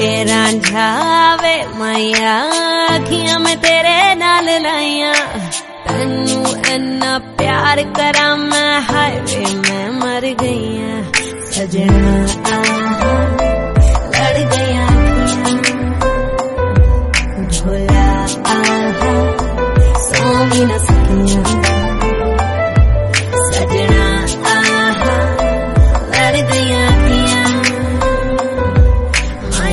वे रांझा वे मैया अखियां में तेरे नाल लाइया तेनू इन्ना प्यार करा मैं हाय वे मैं मर गई सजना।